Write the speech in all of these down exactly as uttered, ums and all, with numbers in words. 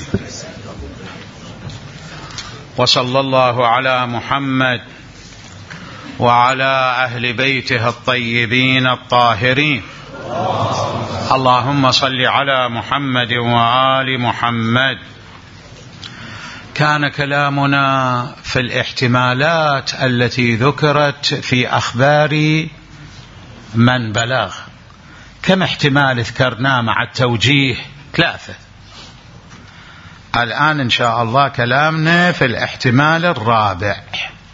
أجمعين. وصلى الله على محمد وعلى أهل بيته الطيبين الطاهرين. اللهم صل على محمد وآل محمد. كان كلامنا في الاحتمالات التي ذكرت في أخبار من بلغ. كم احتمال ذكرنا مع التوجيه؟ ثلاثة. الآن إن شاء الله كلامنا في الاحتمال الرابع.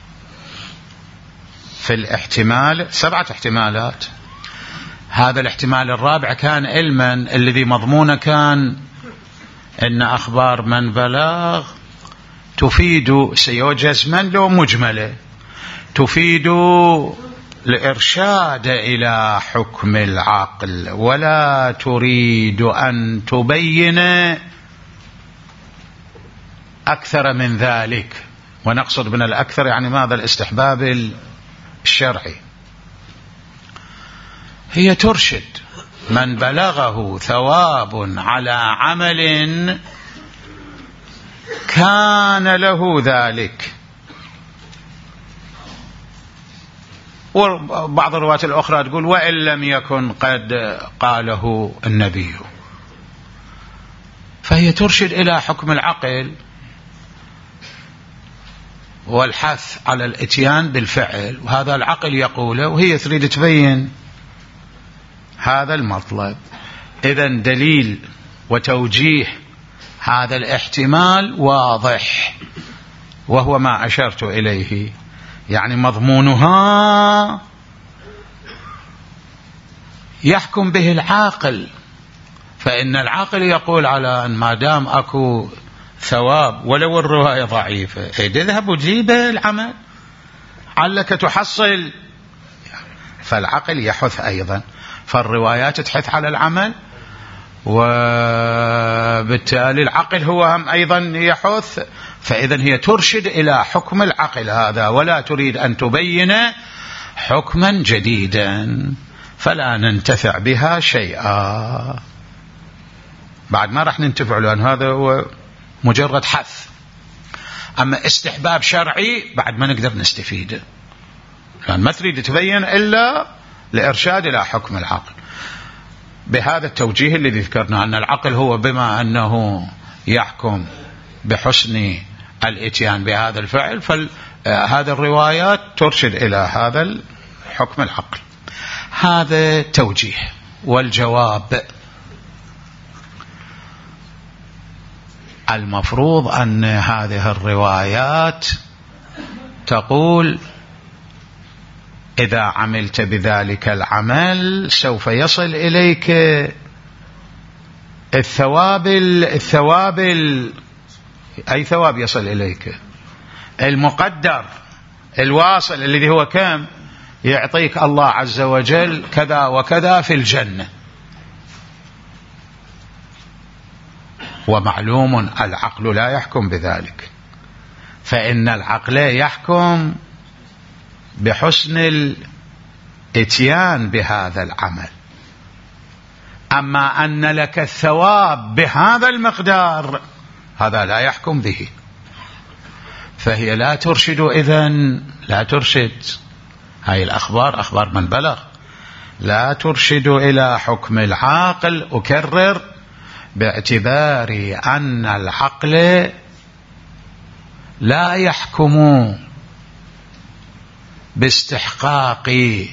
في الاحتمال سبعة احتمالات. هذا الاحتمال الرابع كان علما الذي مضمونه كان إن أخبار من بلغ تفيد سيوجز من لو مجملة، تفيد الإرشاد إلى حكم العقل، ولا تريد أن تبين أكثر من ذلك. ونقصد من الأكثر يعني ماذا؟ الاستحباب الشرعي. هي ترشد من بلغه ثواب على عمل كان له ذلك. وبعض الروايات الأخرى تقول وإن لم يكن قد قاله النبي. فهي ترشد إلى حكم العقل والحث على الاتيان بالفعل، وهذا العقل يقوله وهي تريد تبين هذا المطلب. إذن دليل وتوجيه هذا الاحتمال واضح، وهو ما أشرت إليه، يعني مضمونها يحكم به العاقل. فإن العاقل يقول على أن ما دام أكو ثواب ولو الرواية ضعيفة اذهب وجيب العمل علك تحصل. فالعقل يحث أيضا، فالروايات تحث على العمل، وبالتالي العقل هو هم أيضا يحث. فإذا هي ترشد إلى حكم العقل هذا، ولا تريد أن تبين حكما جديدا، فلا ننتفع بها شيئا. بعد ما راح ننتفع، لأن هذا هو مجرد حث. أما استحباب شرعي بعد ما نقدر نستفيد، لأن ما تريد تبين إلا لإرشاد إلى حكم العقل. بهذا التوجيه الذي ذكرنا أن العقل هو بما أنه يحكم بحسن الاتيان بهذا الفعل، فهذه الروايات ترشد إلى هذا الحكم العقل. هذا توجيه. والجواب المفروض أن هذه الروايات تقول إذا عملت بذلك العمل سوف يصل إليك الثواب الثواب أي ثواب يصل إليك؟ المقدر الواصل الذي هو كم؟ يعطيك الله عز وجل كذا وكذا في الجنة. ومعلوم العقل لا يحكم بذلك، فإن العقل يحكم بحسن الاتيان بهذا العمل. أما أن لك الثواب بهذا المقدار هذا لا يحكم به. فهي لا ترشد، إذن لا ترشد. هاي الأخبار أخبار من بلغ لا ترشد إلى حكم العاقل. أكرر باعتبار أن العقل لا يحكم باستحقاق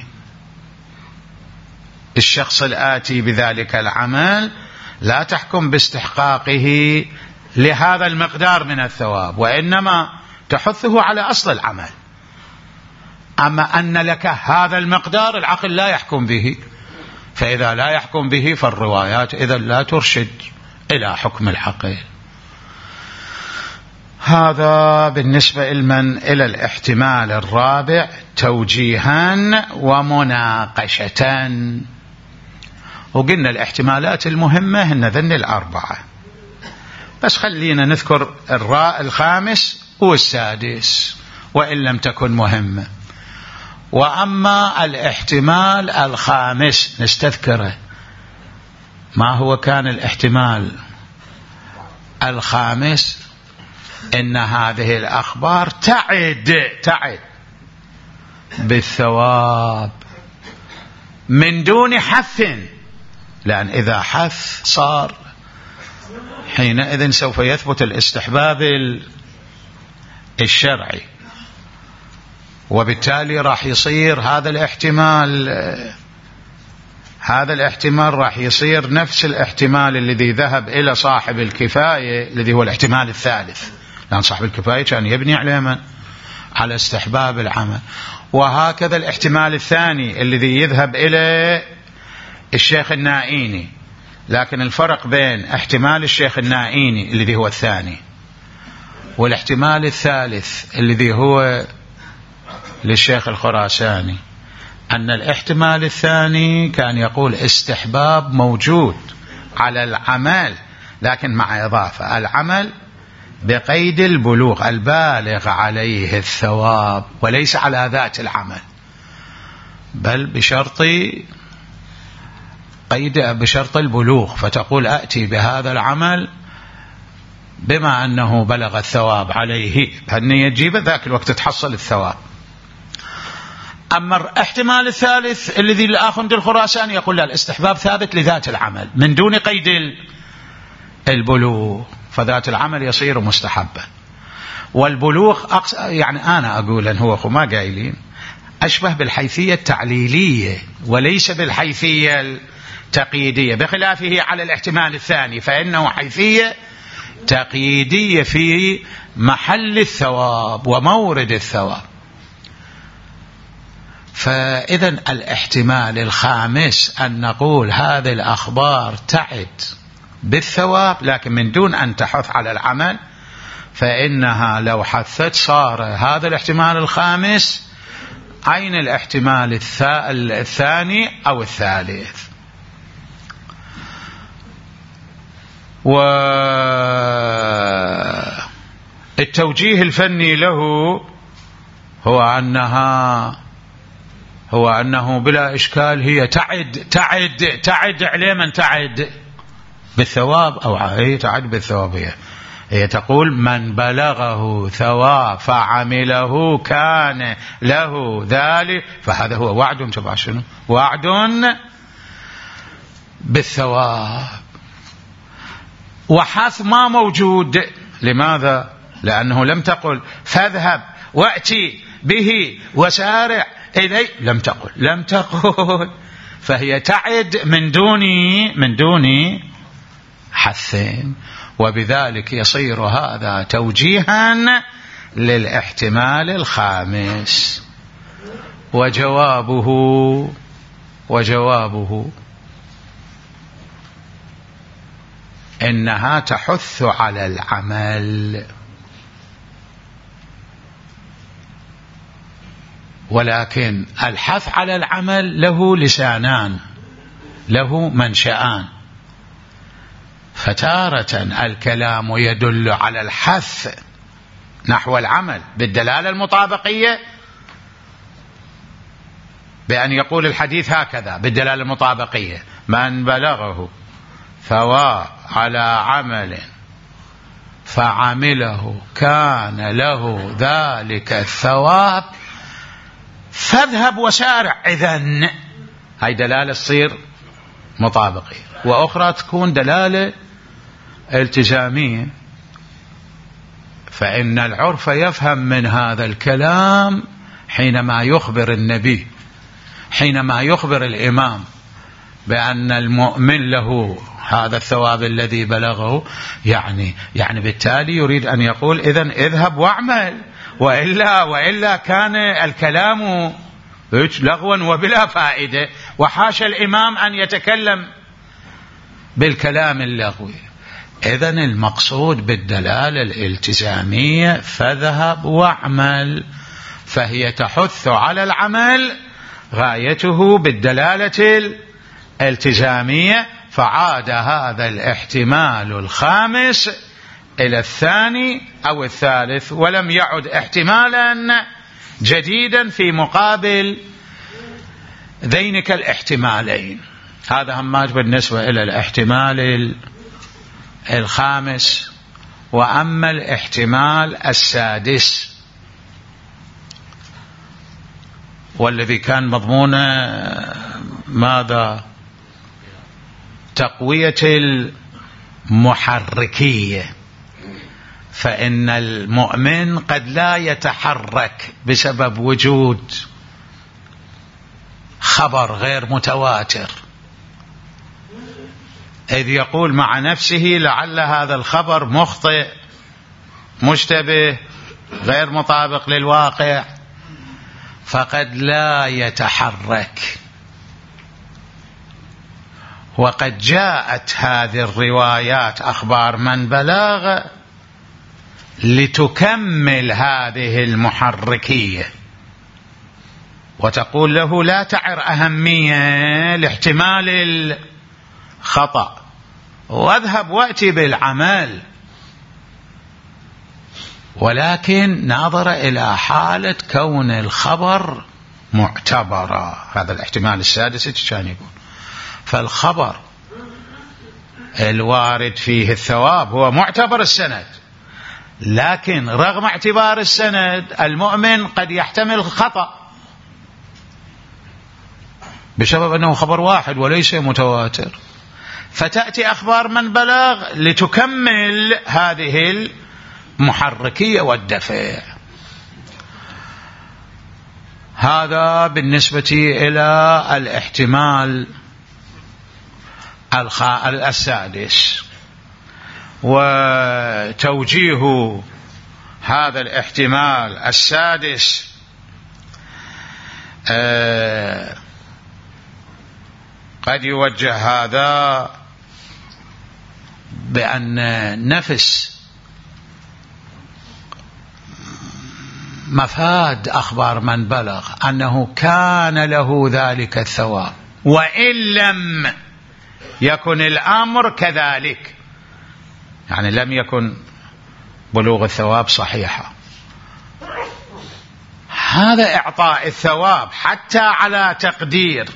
الشخص الآتي بذلك العمل، لا تحكم باستحقاقه لهذا المقدار من الثواب، وإنما تحثه على أصل العمل. أما أن لك هذا المقدار العقل لا يحكم به، فإذا لا يحكم به فالروايات إذا لا ترشد إلى حكم العقل. هذا بالنسبة لمن إلى الاحتمال الرابع توجيها ومناقشة. وقلنا الاحتمالات المهمة هن ذن الأربعة، بس خلينا نذكر الراء الخامس والسادس وإن لم تكن مهمة. وأما الاحتمال الخامس نستذكره. ما هو كان الاحتمال الخامس إن هذه الأخبار تعد تعد بالثواب من دون حث، لأن إذا حث صار حينئذ سوف يثبت الاستحباب الشرعي، وبالتالي راح يصير هذا الاحتمال هذا الاحتمال راح يصير نفس الاحتمال الذي ذهب إلى صاحب الكفاية الذي هو الاحتمال الثالث، لأن صاحب الكفاية كان يبني على من؟ على استحباب العمل. وهكذا الاحتمال الثاني الذي يذهب إلى الشيخ النائيني، لكن الفرق بين احتمال الشيخ النائيني الذي هو الثاني والاحتمال الثالث الذي هو للشيخ الخراساني أن الاحتمال الثاني كان يقول استحباب موجود على العمل، لكن مع إضافة العمل بقيد البلوغ، البالغ عليه الثواب، وليس على ذات العمل، بل بشرط قيد بشرط البلوغ، فتقول أتي بهذا العمل بما أنه بلغ الثواب عليه، فالنية تجيب ذاك الوقت تحصل الثواب. أما الاحتمال الثالث الذي لآخند الخراساني يقول لا، الاستحباب ثابت لذات العمل من دون قيد البلوغ، فذات العمل يصير مستحبا. والبلوغ أقص... يعني أنا أقول أن هو ما قايلين أشبه بالحيثية التعليلية وليس بالحيثية التقييدية، بخلافه على الاحتمال الثاني فإنه حيثية تقييدية في محل الثواب ومورد الثواب. فإذا الاحتمال الخامس أن نقول هذه الأخبار تعد بالثواب لكن من دون أن تحث على العمل، فإنها لو حثت صار هذا الاحتمال الخامس عين الاحتمال الثاني أو الثالث. والتوجيه الفني له هو أنها هو أنه بلا إشكال هي تعد تعد تعد عليه من تعد بالثواب، أو هي تعد بالثواب. هي, هي تقول من بلغه ثواب فعمله كان له ذلك، فهذا هو وعد تبع شنو؟ وعد بالثواب. وحث ما موجود. لماذا؟ لأنه لم تقل فاذهب وأتي به وسارع إلي، لم تقل لم تقل فهي تعد من دون من دون حثين، وبذلك يصير هذا توجيها للاحتمال الخامس. وجوابه وجوابه إنها تحث على العمل، ولكن الحث على العمل له لسانان، له منشآن. فتارة الكلام يدل على الحث نحو العمل بالدلالة المطابقية، بأن يقول الحديث هكذا بالدلالة المطابقية: من بلغه ثواب على عمل فعمله كان له ذلك الثواب فاذهب وسارع. إذن هاي دلالة تصير مطابقية، وأخرى تكون دلالة التزامية. فإن العرف يفهم من هذا الكلام حينما يخبر النبي حينما يخبر الإمام بأن المؤمن له هذا الثواب الذي بلغه، يعني يعني بالتالي يريد أن يقول إذن اذهب واعمل، وإلا وإلا كان الكلام لغوا وبلا فائدة، وحاشا الإمام أن يتكلم بالكلام اللغوي. إذن المقصود بالدلالة الالتزامية فاذهب واعمل، فهي تحث على العمل، غايته بالدلالة الالتزامية. فعاد هذا الاحتمال الخامس إلى الثاني أو الثالث، ولم يعد احتمالا جديدا في مقابل ذينك الاحتمالين. هذا هماج بالنسبة إلى الاحتمال الخامس وأما الاحتمال السادس والذي كان مضمونه ماذا؟ تقوية المحركية، فإن المؤمن قد لا يتحرك بسبب وجود خبر غير متواتر، إذ يقول مع نفسه لعل هذا الخبر مخطئ مشتبه غير مطابق للواقع، فقد لا يتحرك. وقد جاءت هذه الروايات أخبار من بلغ لتكمل هذه المحركية وتقول له لا تعر أهمية لاحتمال الخطأ واذهب وأتي بالعمل، ولكن نظر إلى حالة كون الخبر معتبرا. هذا الاحتمال السادس كان يقول فالخبر الوارد فيه الثواب هو معتبر السند، لكن رغم اعتبار السند المؤمن قد يحتمل الخطأ بسبب أنه خبر واحد وليس متواتر، فتأتي أخبار من بلغ لتكمل هذه المحركية والدفع. هذا بالنسبة إلى الاحتمال السادس. وتوجيه هذا الاحتمال السادس آه قد يوجه هذا بأن نفس مفاد أخبار من بلغ أنه كان له ذلك الثواب وإن لم يكن الأمر كذلك، يعني لم يكن بلوغ الثواب صحيحا. هذا إعطاء الثواب حتى على تقدير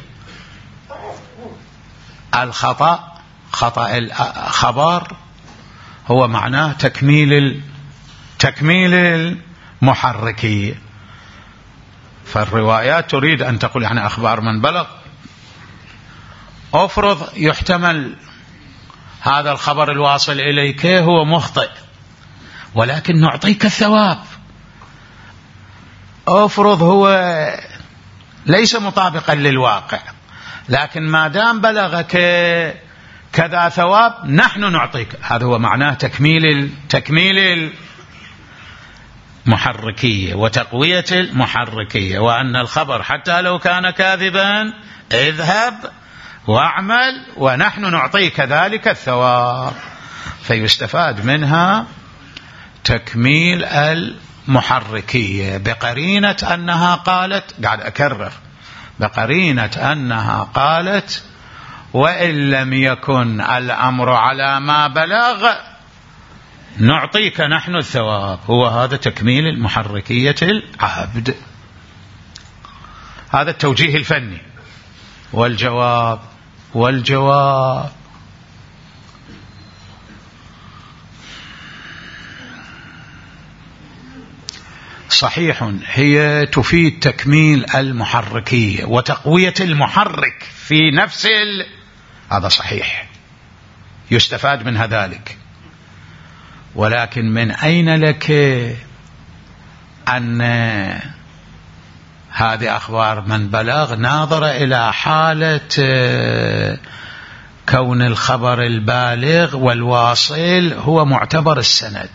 الخطأ، خطأ الخبر هو معناه تكميل تكميل المحركية. فالروايات تريد أن تقول يعني أخبار من بلغ، أفرض يحتمل هذا الخبر الواصل إليك هو مخطئ ولكن نعطيك الثواب، أفرض هو ليس مطابقا للواقع لكن ما دام بلغك كذا ثواب نحن نعطيك. هذا هو معناه تكميل تكميل المحركية وتقوية المحركية، وأن الخبر حتى لو كان كاذبا اذهب واعمل ونحن نعطيك ذلك الثواب. فيستفاد منها تكميل المحركية بقرينة أنها قالت، قاعد أكرر، بقرينة أنها قالت وإن لم يكن الأمر على ما بلغ نعطيك نحن الثواب. هو هذا تكميل المحركية العبد. هذا التوجيه الفني. والجواب والجواب صحيح، هي تفيد تكميل المحركية وتقوية المحرك في نفس ال... هذا صحيح يستفاد منها ذلك، ولكن من أين لك أن هذه أخبار من بلغ ناظر إلى حالة كون الخبر البالغ والواصل هو معتبر السند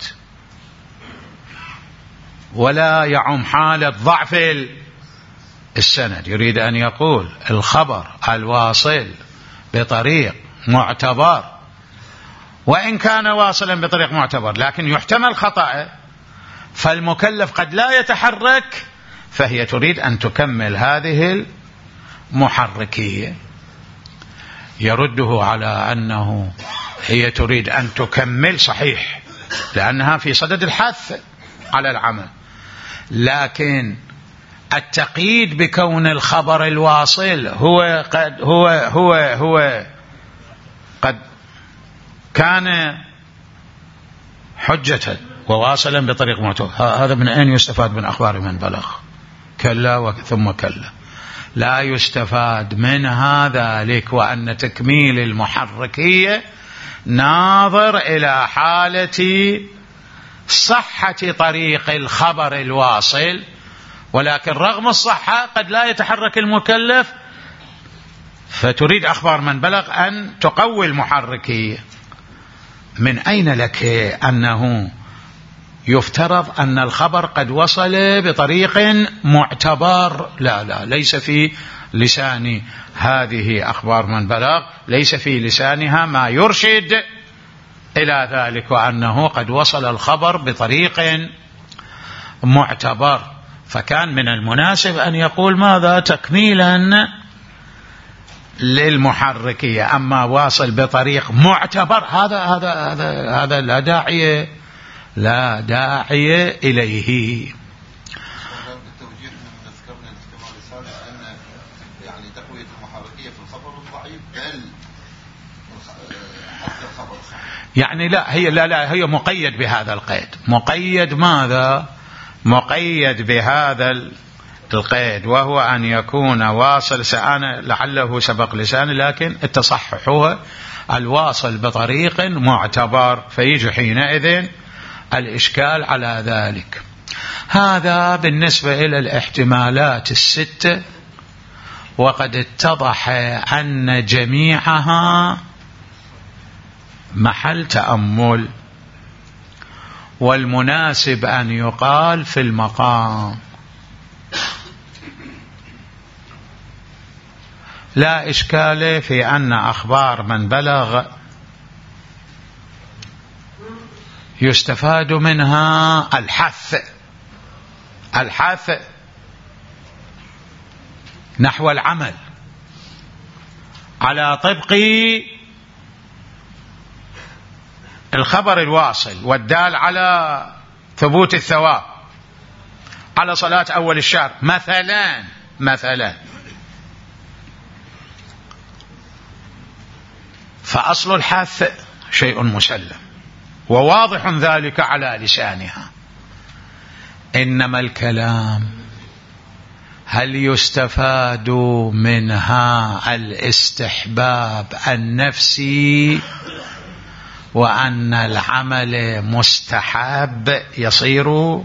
ولا يعم حالة ضعف السند؟ يريد أن يقول الخبر الواصل بطريق معتبر وإن كان واصلا بطريق معتبر لكن يحتمل خطأ، فالمكلف قد لا يتحرك، فهي تريد أن تكمل هذه المحركية. يرده على أنه هي تريد أن تكمل صحيح لأنها في صدد الحث على العمل، لكن التقييد بكون الخبر الواصل هو قد هو هو هو قد كان حجة وواصلا بطريق معتبر. هذا من أين يستفاد من أخبار من بلغ؟ كلا ثم كلا، لا يستفاد منها ذلك، وأن تكميل المحركية ناظر إلى حالة صحة طريق الخبر الواصل، ولكن رغم الصحة قد لا يتحرك المكلف، فتريد أخبار من بلغ أن تقوي المحركية. من أين لك أنه يفترض أن الخبر قد وصل بطريق معتبر؟ لا لا، ليس في لسان هذه أخبار من بلغ، ليس في لسانها ما يرشد إلى ذلك، وأنه قد وصل الخبر بطريق معتبر. فكان من المناسب أن يقول ماذا؟ تكميلا للمحركية. أما واصل بطريق معتبر هذا هذا هذا هذا لا داعي لا داعي إليه. بالتوجيه من ذكرنا الاحتمال السادس أن يعني تقوية المحركية في الخبر الضعيف بل حتى الخبر الصحيح، يعني لا هي لا لا هي مقيد بهذا القيد. مقيد ماذا؟ مقيد بهذا القيد، وهو أن يكون واصل. سأنا لعله سبق لساني، لكن التصحح هو الواصل بطريق معتبر، فيجي حينئذ الإشكال على ذلك. هذا بالنسبة إلى الاحتمالات الستة، وقد اتضح أن جميعها محل تأمل، والمناسب أن يقال في المقام. لا إشكال في أن أخبار من بلغ يستفاد منها الحث الحث نحو العمل على طبق الخبر الواصل والدال على ثبوت الثواب على صلاة أول الشهر مثلا مثلا فأصل الحث شيء مسلم وواضح ذلك على لسانها. إنما الكلام هل يستفاد منها الاستحباب النفسي، وأن العمل مستحب يصير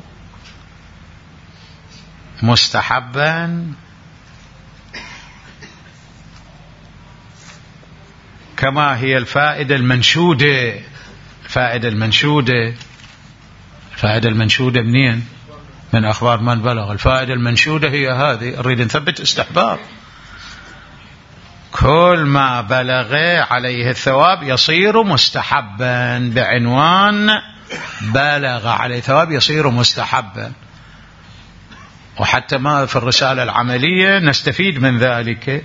مستحبا كما هي الفائدة المنشودة. الفائدة المنشودة الفائدة المنشودة منين؟ من أخبار من بلغ. الفائدة المنشودة هي هذه، نريد نثبت استحباب. كل ما بلغ عليه الثواب يصير مستحبا، بعنوان بلغ عليه ثواب يصير مستحبا. وحتى ما في الرسالة العملية نستفيد من ذلك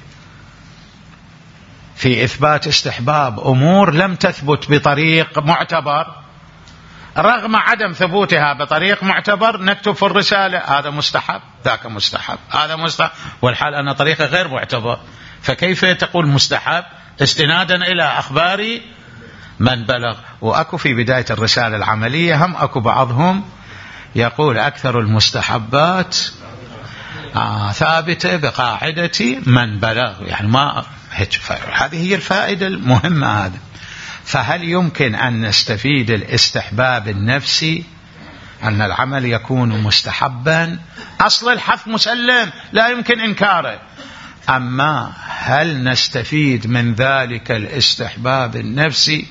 في إثبات استحباب أمور لم تثبت بطريق معتبر، رغم عدم ثبوتها بطريق معتبر نكتب في الرسالة هذا مستحب ذاك مستحب هذا مستحب، والحال أن طريقه غير معتبر. فكيف تقول مستحب استنادا إلى أخبار من بلغ؟ وأكو في بداية الرسالة العملية هم أكو بعضهم يقول أكثر المستحبات آه ثابتة بقاعدة من بلغ، يعني ما هذه هي الفائدة المهمة. هذا فهل يمكن أن نستفيد الاستحباب النفسي أن العمل يكون مستحبا؟ أصل الحث مسلم لا يمكن إنكاره، أما هل نستفيد من ذلك الاستحباب النفسي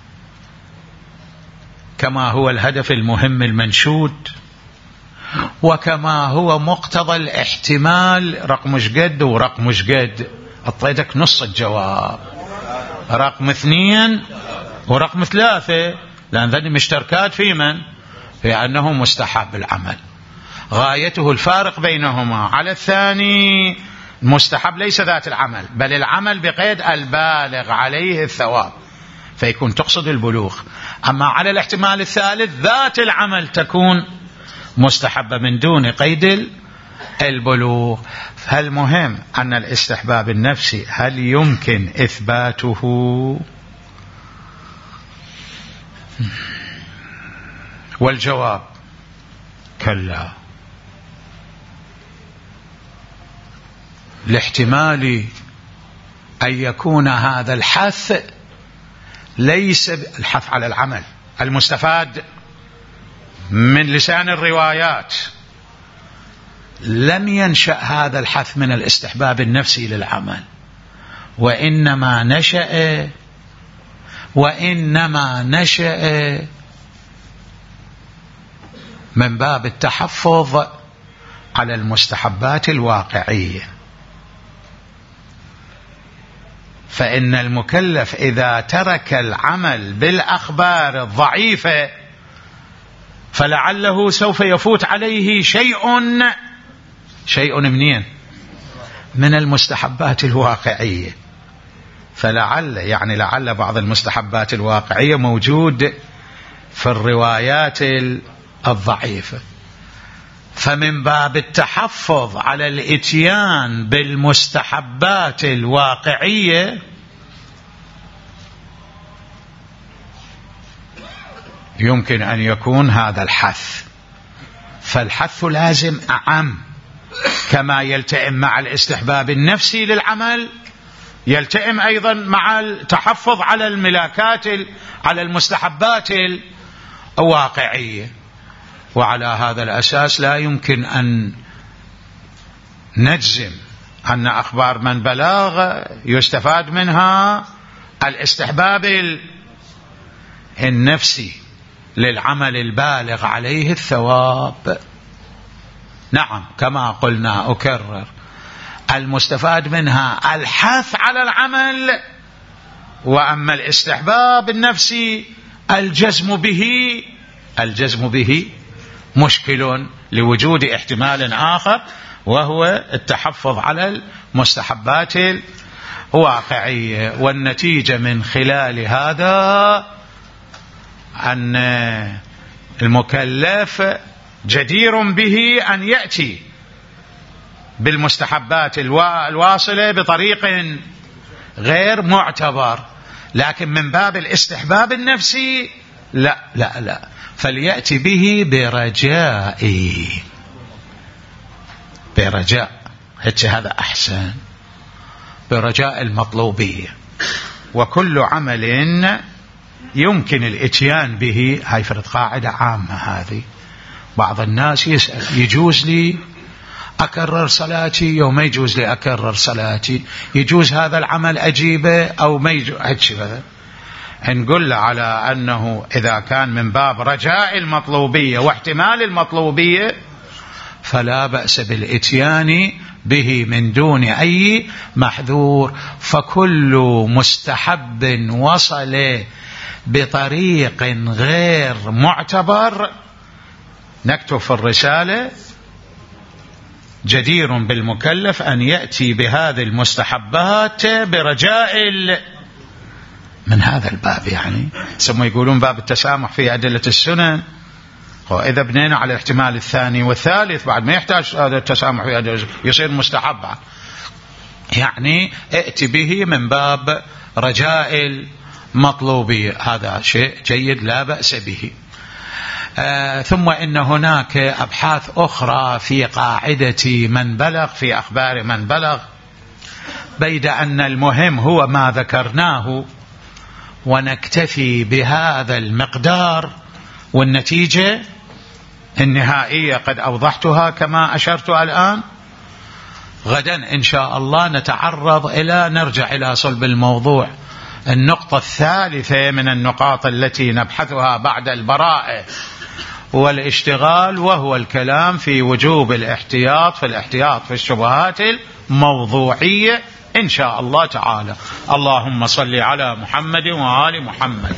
كما هو الهدف المهم المنشود، وكما هو مقتضى الاحتمال رقم شقد ورقم شقد؟ أعطيتك نص الجواب، رقم اثنين ورقم ثلاثة، لأن ذني مشتركات في من؟ في أنه مستحب العمل، غايته الفارق بينهما. على الثاني مستحب ليس ذات العمل، بل العمل بقيد البالغ عليه الثواب، فيكون تقصد البلوغ. أما على الاحتمال الثالث ذات العمل تكون مستحبة من دون قيد البلوغ. فالمهم أن الاستحباب النفسي هل يمكن إثباته؟ والجواب كلا، لاحتمال أن يكون هذا الحث ليس الحث على العمل المستفاد من لسان الروايات، لم ينشأ هذا الحث من الاستحباب النفسي للعمل، وإنما نشأ وإنما نشأ من باب التحفظ على المستحبات الواقعية. فإن المكلف إذا ترك العمل بالأخبار الضعيفة فلعله سوف يفوت عليه شيء شيء منين؟ من المستحبات الواقعية. فلعل يعني لعل بعض المستحبات الواقعية موجود في الروايات الضعيفة، فمن باب التحفظ على الاتيان بالمستحبات الواقعية يمكن أن يكون هذا الحث. فالحث لازم أعم، كما يلتئم مع الاستحباب النفسي للعمل يلتئم أيضا مع التحفظ على الملاكات على المستحبات الواقعية. وعلى هذا الأساس لا يمكن أن نجزم أن أخبار من بلغ يستفاد منها الاستحباب النفسي للعمل البالغ عليه الثواب. نعم، كما قلنا أكرر، المستفاد منها الحث على العمل، وأما الاستحباب النفسي الجزم به الجزم به مشكل لوجود احتمال آخر، وهو التحفظ على المستحبات الواقعية. والنتيجة من خلال هذا أن المكلف جدير به أن يأتي بالمستحبات الواصلة بطريق غير معتبر، لكن من باب الاستحباب النفسي لا لا لا فليأتي به برجاء برجاء هذا أحسن، برجاء المطلوبية. وكل عمل يمكن الاتيان به، هاي فرض قاعدة عامة هذه. بعض الناس يسأل يجوز لي أكرر صلاتي يوم ما يجوز لي أكرر صلاتي، يجوز هذا العمل أجيبه أو ما يجوز هذا. نقول على أنه إذا كان من باب رجاء المطلوبية واحتمال المطلوبية فلا بأس بالإتيان به من دون أي محذور. فكل مستحب وصل بطريق غير معتبر نكتب في الرسالة جدير بالمكلف أن يأتي بهذه المستحبات برجاء من هذا الباب. يعني سموا يقولون باب التسامح في أدلة السنن، وإذا بنينا على الاحتمال الثاني والثالث بعد ما يحتاج هذا التسامح في أدلة يصير مستحب. يعني ائتي به من باب رجاء المطلوبية، هذا شيء جيد لا بأس به. آه ثم إن هناك أبحاث أخرى في قاعدة من بلغ في أخبار من بلغ، بيد أن المهم هو ما ذكرناه ونكتفي بهذا المقدار، والنتيجة النهائية قد أوضحتها كما أشرت الآن. غدا إن شاء الله نتعرض إلى نرجع إلى صلب الموضوع، النقطة الثالثة من النقاط التي نبحثها بعد البراءة والاشتغال، وهو الكلام في وجوب الاحتياط في الاحتياط في الشبهات الموضوعية إن شاء الله تعالى. اللهم صل على محمد وآل محمد.